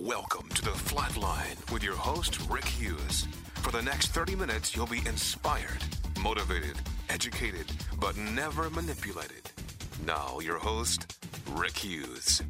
Welcome to The Flatline with your host, Rick Hughes. For the next 30 minutes, you'll be inspired, motivated, educated, but never manipulated. Now, your host, Rick Hughes.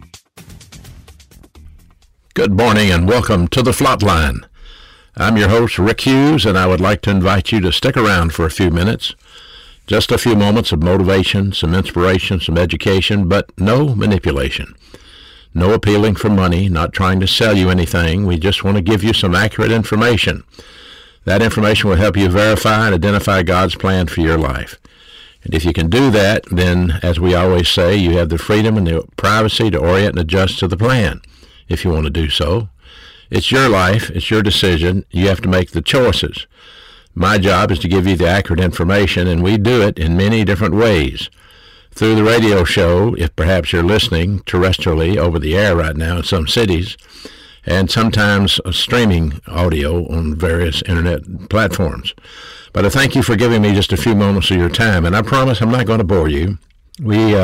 Good morning and welcome to The Flatline. I'm your host, Rick Hughes, and I would like to invite you to stick around for a few minutes. Just a few moments of motivation, some inspiration, some education, but no manipulation. No appealing for money, not trying to sell you anything. We just want to give you some accurate information. That information will help you verify and identify God's plan for your life. And if you can do that, then, as we always say, you have the freedom and the privacy to orient and adjust to the plan, if you want to do so. It's your life. It's your decision. You have to make the choices. My job is to give you the accurate information, and we do it in many different ways. Through the radio show, if perhaps you're listening terrestrially over the air right now in some cities, and sometimes streaming audio on various internet platforms. But I thank you for giving me just a few moments of your time, and I promise I'm not going to bore you. We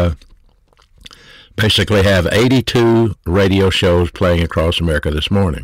basically have 82 radio shows playing across America this morning.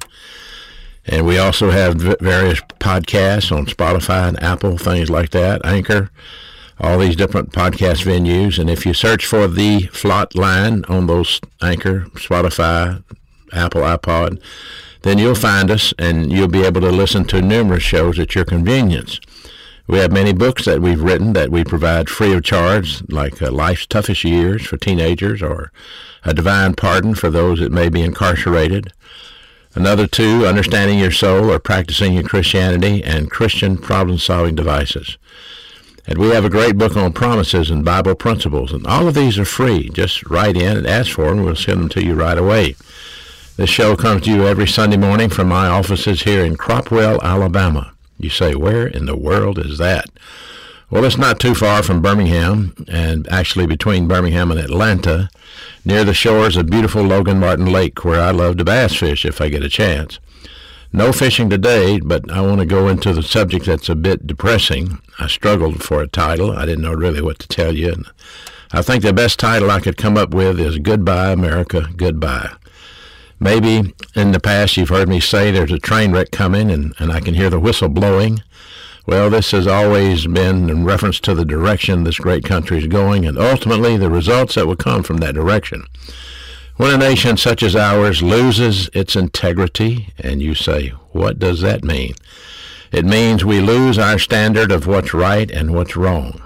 And we also have various podcasts on Spotify and Apple, things like that, Anchor, all these different podcast venues. And if you search for The Flatline on those Anchor, Spotify, Apple, iPod, then you'll find us and you'll be able to listen to numerous shows at your convenience. We have many books that we've written that we provide free of charge, like Life's Toughest Years for teenagers or A Divine Pardon for those that may be incarcerated. Another two, Understanding Your Soul or Practicing Your Christianity, and Christian Problem-Solving Devices. And we have a great book on promises and Bible principles, and all of these are free. Just write in and ask for them, and we'll send them to you right away. This show comes to you every Sunday morning from my offices here in Cropwell, Alabama. You say, where in the world is that? Well, it's not too far from Birmingham, and actually between Birmingham and Atlanta, near the shores of beautiful Logan Martin Lake, where I love to bass fish if I get a chance. No fishing today, but I want to go into the subject that's a bit depressing. I struggled for a title. I didn't know really what to tell you. And I think the best title I could come up with is Goodbye, America, Goodbye. Maybe in the past you've heard me say there's a train wreck coming and I can hear the whistle blowing. Well, this has always been in reference to the direction this great country is going and ultimately the results that will come from that direction. When a nation such as ours loses its integrity, and you say, what does that mean? It means we lose our standard of what's right and what's wrong.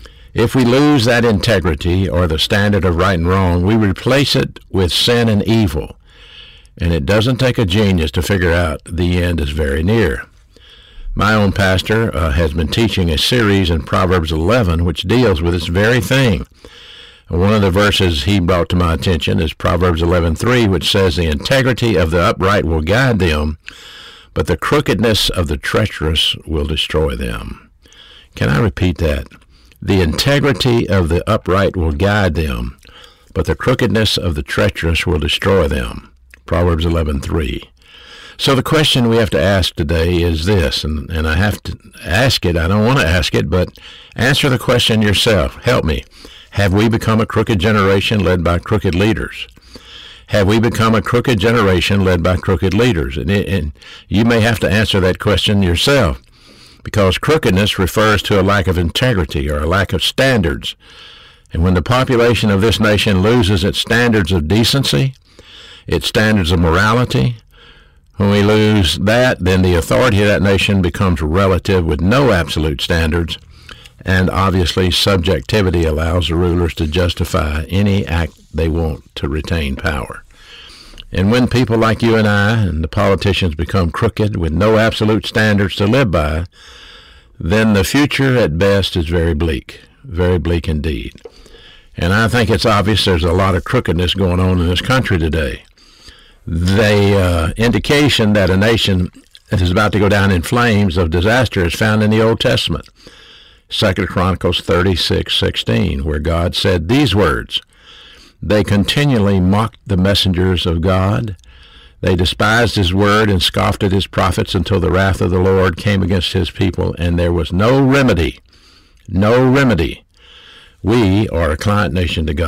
If we lose that integrity or the standard of right and wrong, we replace it with sin and evil. And it doesn't take a genius to figure out the end is very near. My own pastor has been teaching a series in Proverbs 11 which deals with this very thing. One of the verses he brought to my attention is Proverbs 11:3, which says, the integrity of the upright will guide them, but the crookedness of the treacherous will destroy them. Can I repeat that? The integrity of the upright will guide them, but the crookedness of the treacherous will destroy them. Proverbs 11:3. So the question we have to ask today is this, and I have to ask it. I don't want to ask it, but answer the question yourself. Help me. Have we become a crooked generation led by crooked leaders? Have we become a crooked generation led by crooked leaders? And you may have to answer that question yourself, because crookedness refers to a lack of integrity or a lack of standards. And when the population of this nation loses its standards of decency, its standards of morality, when we lose that, then the authority of that nation becomes relative with no absolute standards. And obviously, subjectivity allows the rulers to justify any act they want to retain power. And when people like you and I and the politicians become crooked with no absolute standards to live by, then the future at best is very bleak indeed. And I think it's obvious there's a lot of crookedness going on in this country today. The indication that a nation that is about to go down in flames of disaster is found in the Old Testament. 2 Chronicles 36:16, where God said these words, they continually mocked the messengers of God. They despised his word and scoffed at his prophets until the wrath of the Lord came against his people, and there was no remedy. No remedy. We are a client nation to God,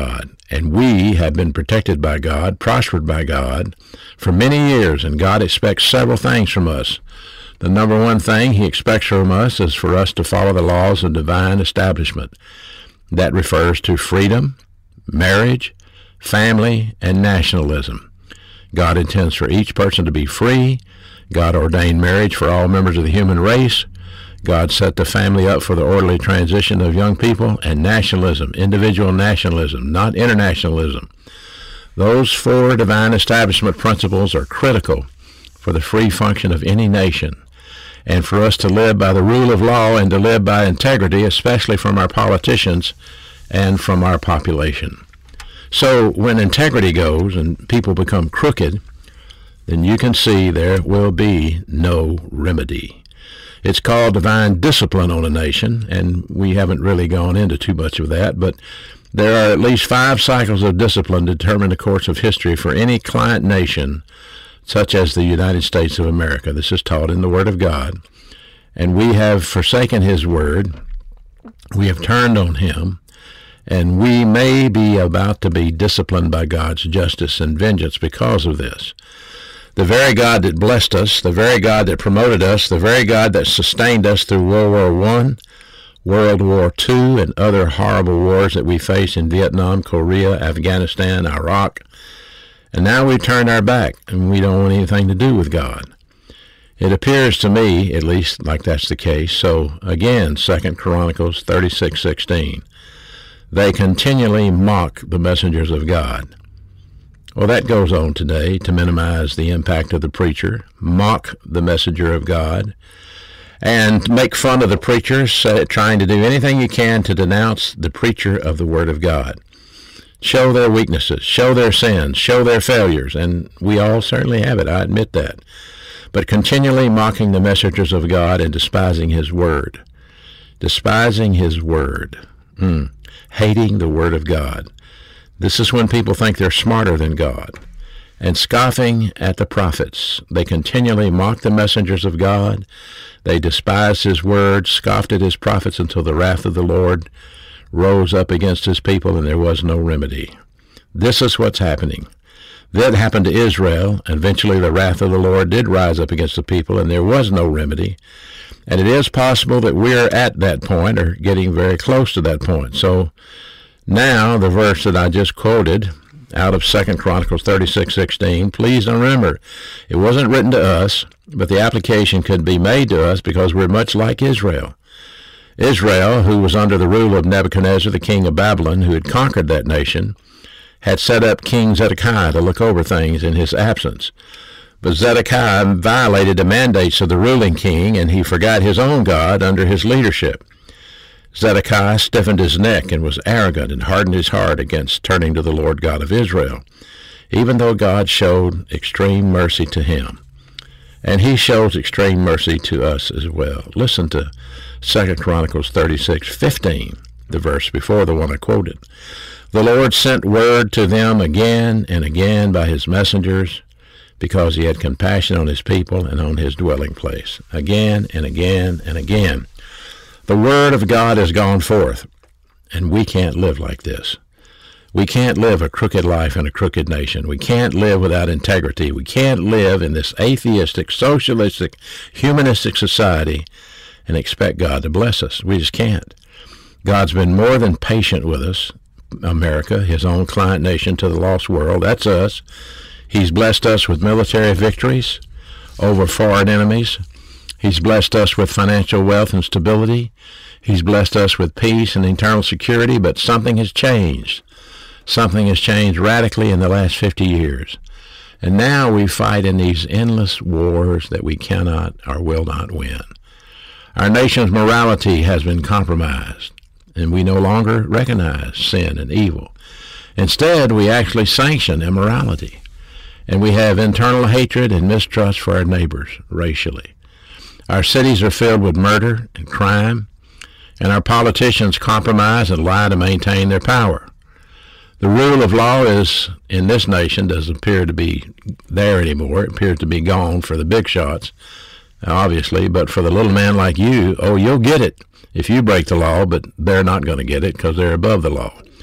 And we have been protected by God, prospered by God for many years, and God expects several things from us. The number one thing he expects from us is for us to follow the laws of divine establishment. That refers to freedom, marriage, family, and nationalism. God intends for each person to be free. God ordained marriage for all members of the human race. God set the family up for the orderly transition of young people, and nationalism, individual nationalism, not internationalism. Those four divine establishment principles are critical for the free function of any nation, and for us to live by the rule of law and to live by integrity, especially from our politicians and from our population. So when integrity goes and people become crooked, then you can see there will be no remedy. It's called divine discipline on a nation, and we haven't really gone into too much of that, but there are at least 5 cycles of discipline to determine the course of history for any client nation, such as the United States of America. This is taught in the Word of God, and we have forsaken his word. We have turned on him, and we may be about to be disciplined by God's justice and vengeance because of this. The very God that blessed us, the very God that promoted us, the very God that sustained us through World War I, World War II, and other horrible wars that we faced in Vietnam, Korea, Afghanistan, Iraq. And now we've turned our back, and we don't want anything to do with God. It appears to me, at least, like that's the case. So, again, 2 Chronicles 36:16. They continually mock the messengers of God. Well, that goes on today to minimize the impact of the preacher, mock the messenger of God, and make fun of the preachers, trying to do anything you can to denounce the preacher of the Word of God. Show their weaknesses, show their sins, show their failures, and we all certainly have it, I admit that. But continually mocking the messengers of God and despising his Word. Despising his Word. Hating the Word of God. This is when people think they're smarter than God. And scoffing at the prophets. They continually mock the messengers of God. They despised his word, scoffed at his prophets until the wrath of the Lord rose up against his people, and there was no remedy. This is what's happening. That happened to Israel. Eventually the wrath of the Lord did rise up against the people, and there was no remedy. And it is possible that we're at that point, or getting very close to that point. So now, the verse that I just quoted out of 2 Chronicles 36:16, please remember, it wasn't written to us, but the application could be made to us because we're much like Israel. Israel, who was under the rule of Nebuchadnezzar, the king of Babylon, who had conquered that nation, had set up King Zedekiah to look over things in his absence. But Zedekiah violated the mandates of the ruling king, and he forgot his own God under his leadership. Zedekiah stiffened his neck and was arrogant and hardened his heart against turning to the Lord God of Israel, even though God showed extreme mercy to him. And he shows extreme mercy to us as well. Listen to 2 Chronicles 36:15, the verse before the one I quoted. The Lord sent word to them again and again by his messengers, because he had compassion on his people and on his dwelling place. Again and again and again. The word of God has gone forth, and we can't live like this. We can't live a crooked life in a crooked nation. We can't live without integrity. We can't live in this atheistic, socialistic, humanistic society and expect God to bless us. We just can't. God's been more than patient with us, America, his own client nation to the lost world. That's us. He's blessed us with military victories over foreign enemies. He's blessed us with financial wealth and stability. He's blessed us with peace and internal security, but something has changed. Something has changed radically in the last 50 years. And now we fight in these endless wars that we cannot or will not win. Our nation's morality has been compromised, and we no longer recognize sin and evil. Instead, we actually sanction immorality, and we have internal hatred and mistrust for our neighbors racially. Our cities are filled with murder and crime, and our politicians compromise and lie to maintain their power. The rule of law is, in this nation, doesn't appear to be there anymore. It appears to be gone for the big shots, obviously, but for the little man like you, oh, you'll get it if you break the law, but they're not going to get it because they're above the law.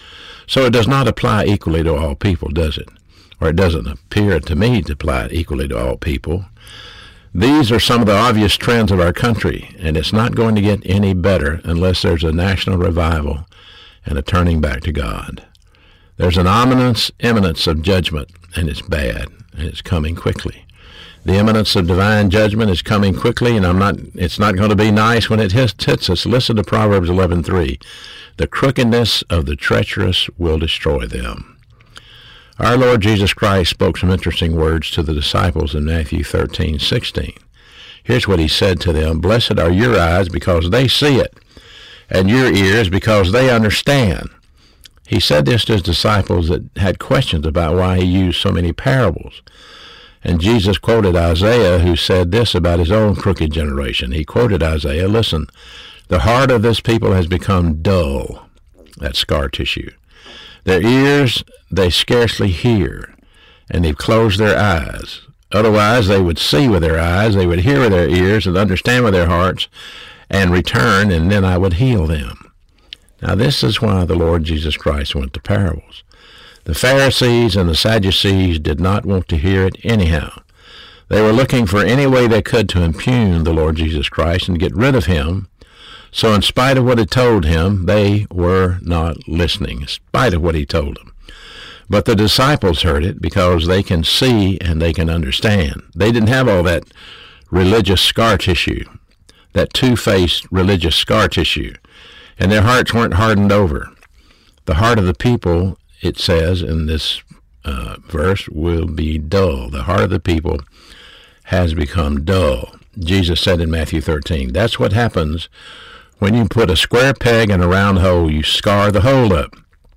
So it does not apply equally to all people, does it? Or it doesn't appear to me to apply equally to all people. These are some of the obvious trends of our country, and it's not going to get any better unless there's a national revival and a turning back to God. There's an imminence of judgment, and it's bad, and it's coming quickly. The imminence of divine judgment is coming quickly, and it's not going to be nice when it hits us. Listen to Proverbs 11:3. The crookedness of the treacherous will destroy them. Our Lord Jesus Christ spoke some interesting words to the disciples in Matthew 13:16. Here's what he said to them. Blessed are your eyes because they see it, and your ears because they understand. He said this to his disciples that had questions about why he used so many parables. And Jesus quoted Isaiah, who said this about his own crooked generation. He quoted Isaiah, listen, the heart of this people has become dull. That's scar tissue. Their ears, they scarcely hear, and they've closed their eyes. Otherwise, they would see with their eyes, they would hear with their ears, and understand with their hearts, and return, and then I would heal them. Now, this is why the Lord Jesus Christ went to parables. The Pharisees and the Sadducees did not want to hear it anyhow. They were looking for any way they could to impugn the Lord Jesus Christ and get rid of him. So in spite of what he told him, they were not listening, in spite of what he told them. But the disciples heard it because they can see and they can understand. They didn't have all that religious scar tissue, that two-faced religious scar tissue, and their hearts weren't hardened over. The heart of the people, it says in this verse, will be dull. The heart of the people has become dull. Jesus said in Matthew 13, that's what happens when you put a square peg in a round hole, you scar the hole up.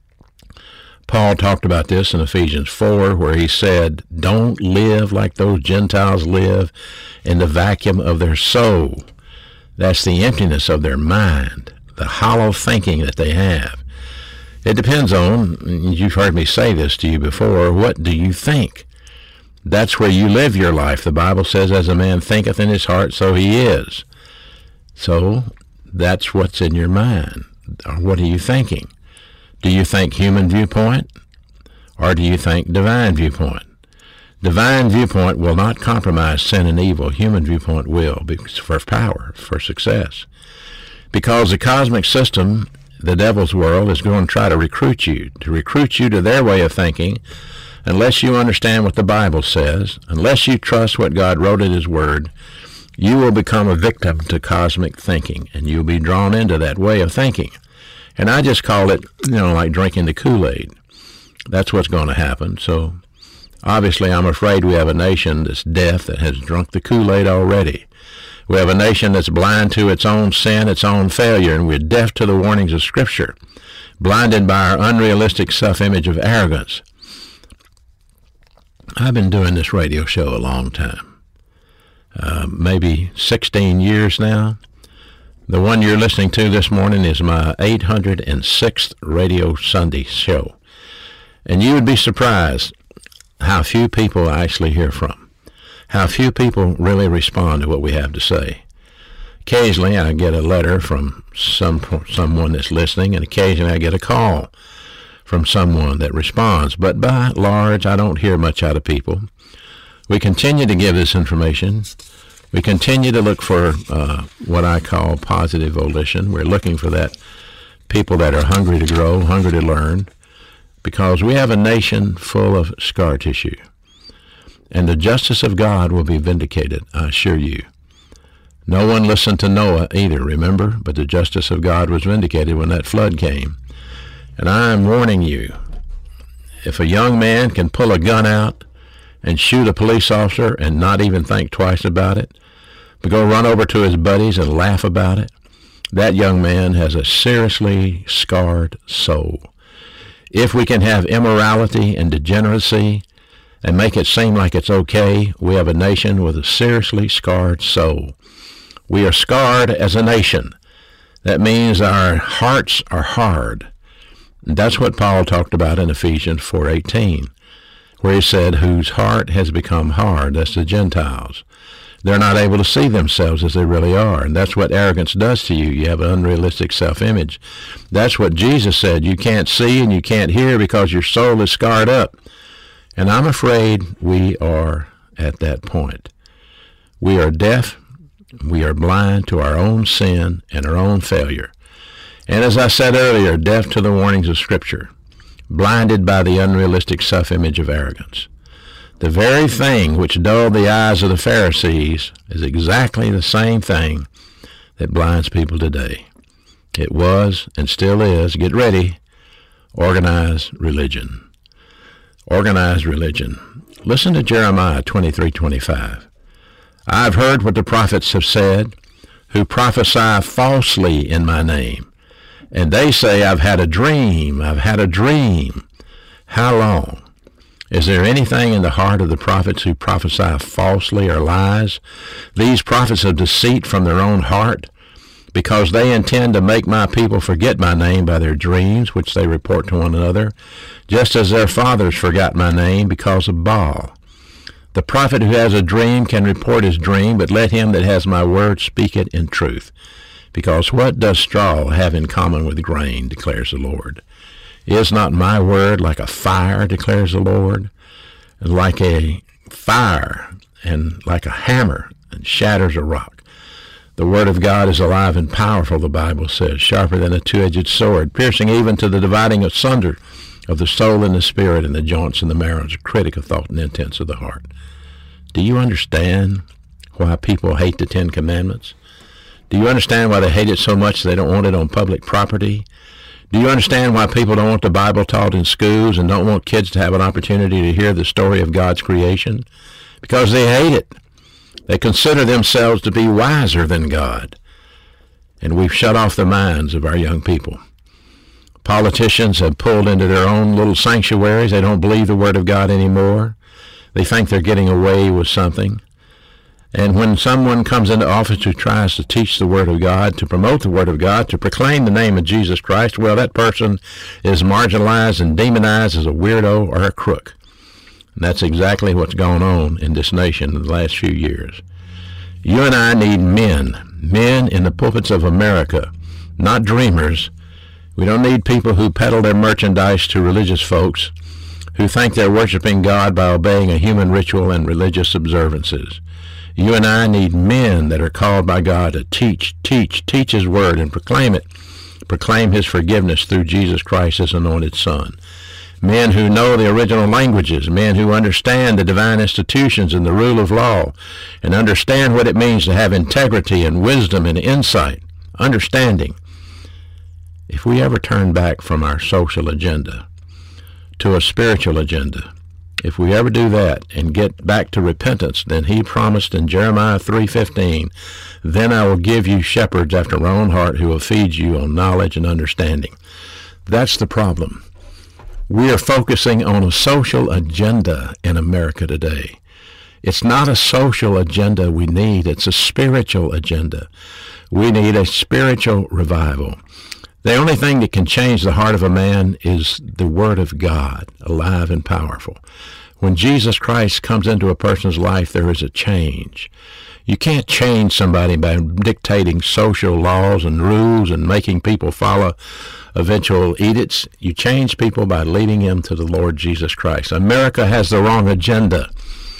Paul talked about this in Ephesians 4, where he said, don't live like those Gentiles live in the vacuum of their soul. That's the emptiness of their mind, the hollow thinking that they have. It depends on, you've heard me say this to you before, what do you think? That's where you live your life. The Bible says, as a man thinketh in his heart, so he is. So that's what's in your mind. What are you thinking? Do you think human viewpoint, or do you think divine viewpoint? Divine viewpoint will not compromise sin and evil. Human viewpoint will, for power, for success. Because the cosmic system, the devil's world, is going to try to recruit you to their way of thinking, unless you understand what the Bible says, unless you trust what God wrote in his word, you will become a victim to cosmic thinking, and you'll be drawn into that way of thinking. And I just call it, like drinking the Kool-Aid. That's what's going to happen. So obviously I'm afraid we have a nation that's deaf, that has drunk the Kool-Aid already. We have a nation that's blind to its own sin, its own failure, and we're deaf to the warnings of Scripture, blinded by our unrealistic self-image of arrogance. I've been doing this radio show a long time, maybe 16 years now. The one you're listening to this morning is my 806th Radio Sunday show. And you would be surprised how few people I actually hear from, how few people really respond to what we have to say. Occasionally I get a letter from someone that's listening, and occasionally I get a call from someone that responds. But by and large, I don't hear much out of people. We continue to give this information. We continue to look for what I call positive volition. We're looking for that people that are hungry to grow, hungry to learn, because we have a nation full of scar tissue. And the justice of God will be vindicated, I assure you. No one listened to Noah either, remember? But the justice of God was vindicated when that flood came. And I am warning you, if a young man can pull a gun out and shoot a police officer and not even think twice about it, but go run over to his buddies and laugh about it, that young man has a seriously scarred soul. If we can have immorality and degeneracy and make it seem like it's okay, we have a nation with a seriously scarred soul. We are scarred as a nation. That means our hearts are hard. And that's what Paul talked about in Ephesians 4:18, where he said, whose heart has become hard, that's the Gentiles. They're not able to see themselves as they really are. And that's what arrogance does to you. You have an unrealistic self-image. That's what Jesus said. You can't see and you can't hear because your soul is scarred up. And I'm afraid we are at that point. We are deaf. We are blind to our own sin and our own failure. And as I said earlier, deaf to the warnings of Scripture, blinded by the unrealistic self-image of arrogance. The very thing which dulled the eyes of the Pharisees is exactly the same thing that blinds people today. It was and still is, get ready, organized religion. Organized religion. Listen to Jeremiah 23:25. I've heard what the prophets have said, who prophesy falsely in my name. And they say, I've had a dream, I've had a dream. How long? Is there anything in the heart of the prophets who prophesy falsely or lies? These prophets of deceit from their own heart, because they intend to make my people forget my name by their dreams, which they report to one another, just as their fathers forgot my name because of Baal. The prophet who has a dream can report his dream, but let him that has my word speak it in truth. Because what does straw have in common with grain, declares the Lord? Is not my word like a fire, declares the Lord, and like a fire and like a hammer and shatters a rock? The word of God is alive and powerful, the Bible says, sharper than a two-edged sword, piercing even to the dividing asunder of the soul and the spirit and the joints and the marrow, a critic of thought and intents of the heart. Do you understand why people hate the Ten Commandments? Do you understand why they hate it so much they don't want it on public property? Do you understand why people don't want the Bible taught in schools and don't want kids to have an opportunity to hear the story of God's creation? Because they hate it. They consider themselves to be wiser than God. And we've shut off the minds of our young people. Politicians have pulled into their own little sanctuaries. They don't believe the Word of God anymore. They think they're getting away with something. And when someone comes into office who tries to teach the Word of God, to promote the Word of God, to proclaim the name of Jesus Christ, well, that person is marginalized and demonized as a weirdo or a crook. And that's exactly what's gone on in this nation in the last few years. You and I need men in the pulpits of America, not dreamers. We don't need people who peddle their merchandise to religious folks who think they're worshiping God by obeying a human ritual and religious observances. You and I need men that are called by God to teach His word and proclaim it. Proclaim His forgiveness through Jesus Christ, His anointed Son. Men who know the original languages, men who understand the divine institutions and the rule of law, and understand what it means to have integrity and wisdom and insight, understanding. If we ever turn back from our social agenda to a spiritual agenda, if we ever do that and get back to repentance, then He promised in Jeremiah 3:15, then I will give you shepherds after my own heart who will feed you on knowledge and understanding. That's the problem. We are focusing on a social agenda in America today. It's not a social agenda we need. It's a spiritual agenda. We need a spiritual revival. The only thing that can change the heart of a man is the Word of God, alive and powerful. When Jesus Christ comes into a person's life, there is a change. You can't change somebody by dictating social laws and rules and making people follow eventual edicts. You change people by leading them to the Lord Jesus Christ. America has the wrong agenda.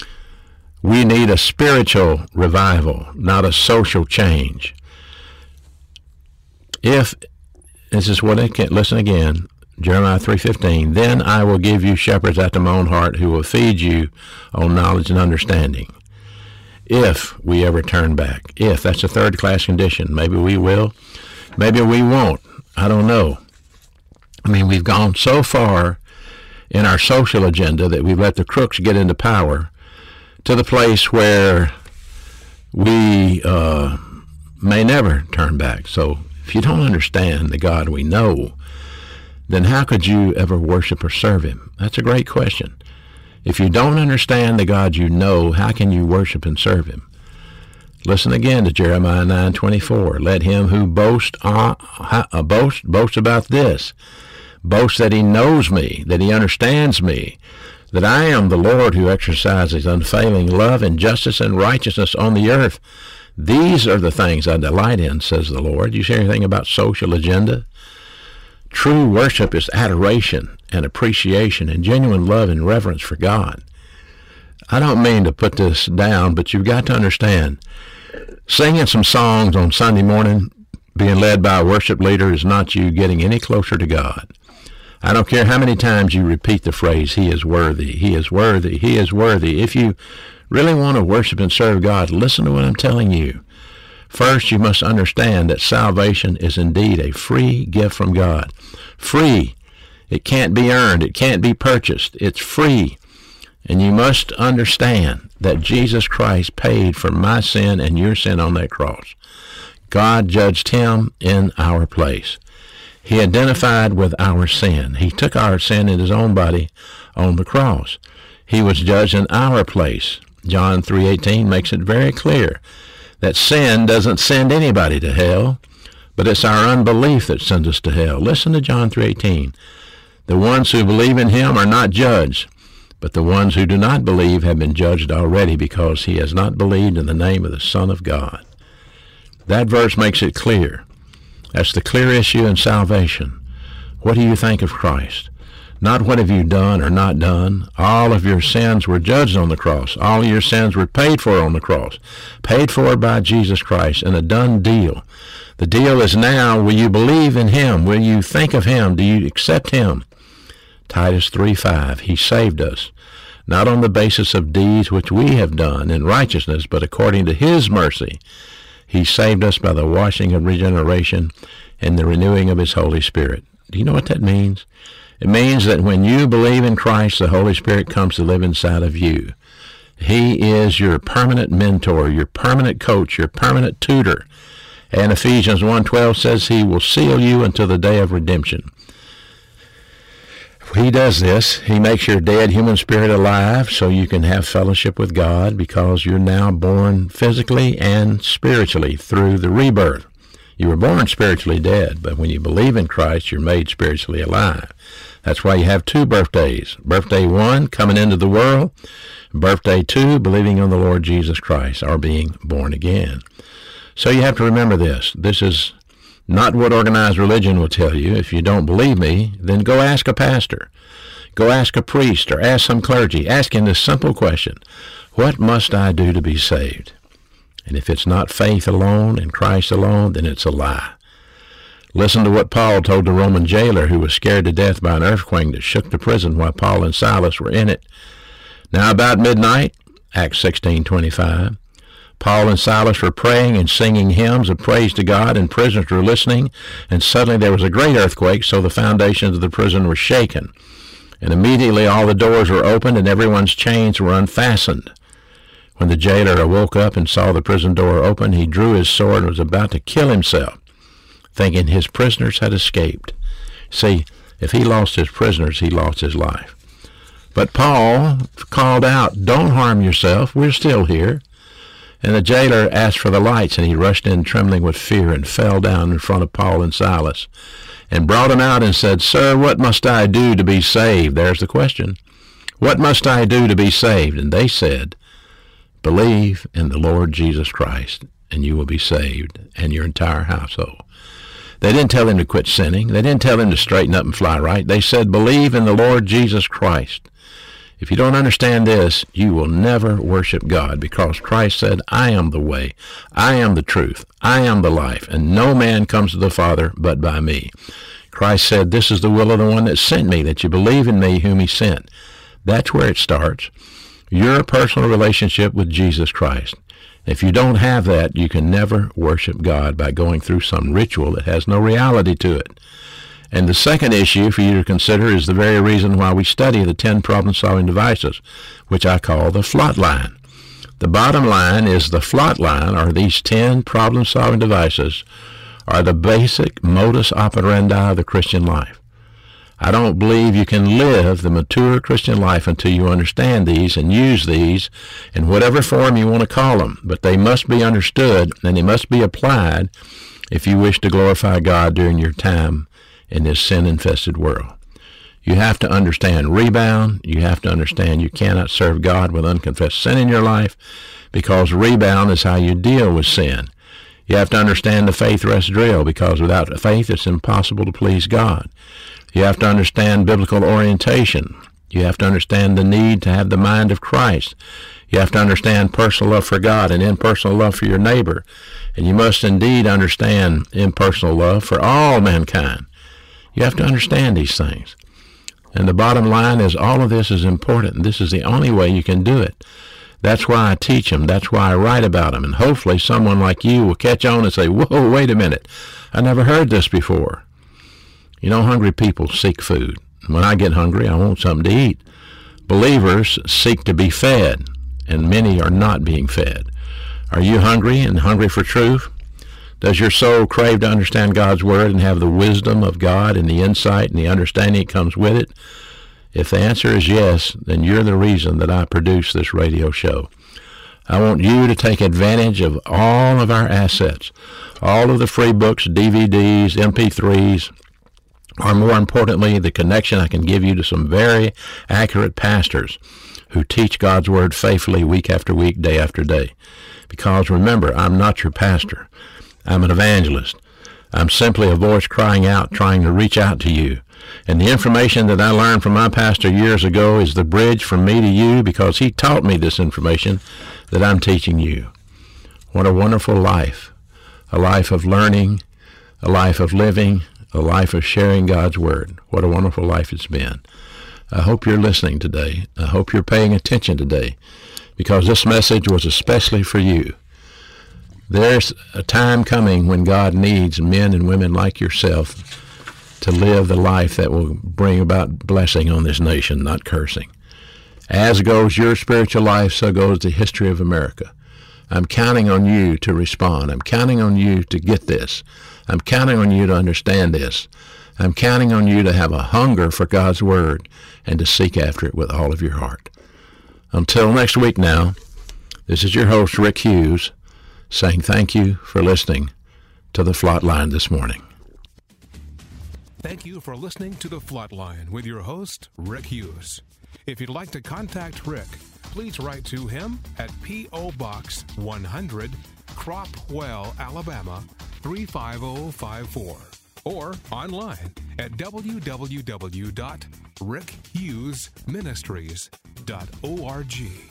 We need a spiritual revival, not a social change. This is what it can, listen again, Jeremiah 3:15, then I will give you shepherds after my own heart who will feed you on knowledge and understanding. If we ever turn back. If, that's a third-class condition. Maybe we will. Maybe we won't. I don't know. I mean, we've gone so far in our social agenda that we've let the crooks get into power to the place where we may never turn back. So if you don't understand the God we know, then how could you ever worship or serve Him? That's a great question. If you don't understand the God you know, how can you worship and serve Him? Listen again to Jeremiah 9:24. Let him who boast about this. Boast that he knows me, that he understands me, that I am the Lord who exercises unfailing love and justice and righteousness on the earth. These are the things I delight in, says the Lord. You say anything about social agenda? True worship is adoration and appreciation and genuine love and reverence for God. I don't mean to put this down, but you've got to understand, singing some songs on Sunday morning, being led by a worship leader, is not you getting any closer to God. I don't care how many times you repeat the phrase, He is worthy, He is worthy, He is worthy. If you really want to worship and serve God, listen to what I'm telling you. First, you must understand that salvation is indeed a free gift from God. Free. It can't be earned. It can't be purchased. It's free. And you must understand that Jesus Christ paid for my sin and your sin on that cross. God judged Him in our place. He identified with our sin. He took our sin in His own body on the cross. He was judged in our place. John 3:18 makes it very clear that sin doesn't send anybody to hell, but it's our unbelief that sends us to hell. Listen to John 3:18. The ones who believe in Him are not judged, but the ones who do not believe have been judged already, because he has not believed in the name of the Son of God. That verse makes it clear. That's the clear issue in salvation. What do you think of Christ? Not what have you done or not done. All of your sins were judged on the cross. All of your sins were paid for on the cross. Paid for by Jesus Christ, and a done deal. The deal is now, will you believe in Him? Will you think of Him? Do you accept Him? Titus 3:5, He saved us, not on the basis of deeds which we have done in righteousness, but according to His mercy. He saved us by the washing of regeneration and the renewing of His Holy Spirit. Do you know what that means? It means that when you believe in Christ, the Holy Spirit comes to live inside of you. He is your permanent mentor, your permanent coach, your permanent tutor. And Ephesians 1:12 says He will seal you until the day of redemption. He does this. He makes your dead human spirit alive so you can have fellowship with God, because you're now born physically and spiritually through the rebirth. You were born spiritually dead, but when you believe in Christ, you're made spiritually alive. That's why you have two birthdays. Birthday 1, coming into the world. Birthday 2, believing on the Lord Jesus Christ, or being born again. So you have to remember this. This is not what organized religion will tell you. If you don't believe me, then go ask a pastor. Go ask a priest or ask some clergy. Ask him this simple question: what must I do to be saved? And if it's not faith alone and Christ alone, then it's a lie. Listen to what Paul told the Roman jailer who was scared to death by an earthquake that shook the prison while Paul and Silas were in it. Now about midnight, Acts 16:25, Paul and Silas were praying and singing hymns of praise to God, and prisoners were listening, and suddenly there was a great earthquake, so the foundations of the prison were shaken. And immediately all the doors were opened, and everyone's chains were unfastened. When the jailer awoke up and saw the prison door open, he drew his sword and was about to kill himself, thinking his prisoners had escaped. See, if he lost his prisoners, he lost his life. But Paul called out, "Don't harm yourself, we're still here." And the jailer asked for the lights, and he rushed in trembling with fear and fell down in front of Paul and Silas and brought them out and said, "Sir, what must I do to be saved?" There's the question. What must I do to be saved? And they said, "Believe in the Lord Jesus Christ, and you will be saved, and your entire household." They didn't tell him to quit sinning. They didn't tell him to straighten up and fly right. They said, "Believe in the Lord Jesus Christ." If you don't understand this, you will never worship God, because Christ said, "I am the way, I am the truth, I am the life, and no man comes to the Father but by me." Christ said, "This is the will of the one that sent me, that you believe in me whom he sent." That's where it starts. Your personal relationship with Jesus Christ. If you don't have that, you can never worship God by going through some ritual that has no reality to it. And the second issue for you to consider is the very reason why we study the 10 problem-solving devices, which I call the FLOT line. The bottom line is the FLOT line, or these 10 problem-solving devices, are the basic modus operandi of the Christian life. I don't believe you can live the mature Christian life until you understand these and use these in whatever form you want to call them, but they must be understood and they must be applied if you wish to glorify God during your time in this sin-infested world. You have to understand rebound. You have to understand you cannot serve God with unconfessed sin in your life, because rebound is how you deal with sin. You have to understand the faith rest drill, because without faith it's impossible to please God. You have to understand biblical orientation. You have to understand the need to have the mind of Christ. You have to understand personal love for God and impersonal love for your neighbor. And you must indeed understand impersonal love for all mankind. You have to understand these things. And the bottom line is all of this is important. This is the only way you can do it. That's why I teach them. That's why I write about them. And hopefully someone like you will catch on and say, whoa, wait a minute. I never heard this before. You know, hungry people seek food. When I get hungry, I want something to eat. Believers seek to be fed, and many are not being fed. Are you hungry and hungry for truth? Does your soul crave to understand God's Word and have the wisdom of God and the insight and the understanding that comes with it? If the answer is yes, then you're the reason that I produce this radio show. I want you to take advantage of all of our assets, all of the free books, DVDs, MP3s, or more importantly, the connection I can give you to some very accurate pastors who teach God's Word faithfully week after week, day after day. Because remember, I'm not your pastor. I'm an evangelist. I'm simply a voice crying out, trying to reach out to you. And the information that I learned from my pastor years ago is the bridge from me to you, because he taught me this information that I'm teaching you. What a wonderful life. A life of learning, a life of living, a life of sharing God's Word. What a wonderful life it's been. I hope you're listening today. I hope you're paying attention today, because this message was especially for you. There's a time coming when God needs men and women like yourself to live the life that will bring about blessing on this nation, not cursing. As goes your spiritual life, so goes the history of America. I'm counting on you to respond. I'm counting on you to get this. I'm counting on you to understand this. I'm counting on you to have a hunger for God's Word and to seek after it with all of your heart. Until next week now, this is your host, Rick Hughes, saying thank you for listening to The Flatline this morning. Thank you for listening to The Flatline with your host, Rick Hughes. If you'd like to contact Rick, please write to him at P.O. Box 100, Cropwell, Alabama, 35054, or online at www.rickhughesministries.org.